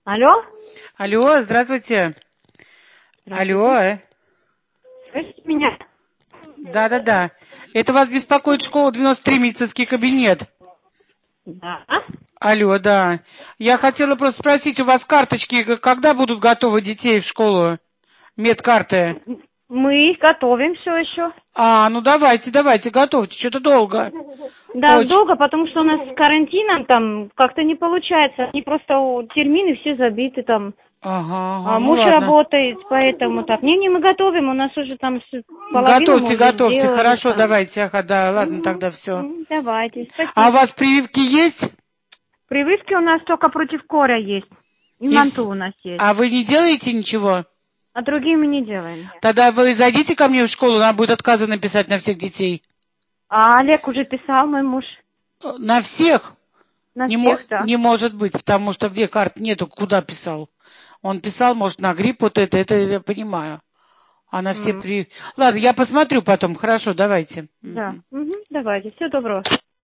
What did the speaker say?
Алло? Алло, здравствуйте. Алло. Слышите меня? Да. Это вас беспокоит школа 93, медицинский кабинет. Да. Алло, да. Я хотела просто спросить, у вас карточки когда будут готовы детей в школу? Медкарты. Мы их готовим все еще. Ну давайте, готовьте. Что-то долго. Да, долго, потому что у нас с карантином там как-то не получается. Они просто термины все забиты там. Ага, ну Муж ладно. работает, поэтому так. Не, мы готовим, у нас уже там половину мы уже Готовьте, сделали, хорошо, там. давайте. Да, ладно, тогда все. Давайте, спасибо. А у вас прививки есть? Прививки у нас только против кора есть. И манту у нас есть. А вы не делаете ничего? А другие мы не делаем. Тогда вы зайдите ко мне в школу, нам будет отказы написать на всех детей. А Олег уже писал, мой муж. На всех? На всех, да. Не может быть, потому что где карт нету, куда писал? Он писал, может, на грипп вот это я понимаю. А на все Ладно, я посмотрю потом. Хорошо, давайте. Да. Давайте. Всего доброго.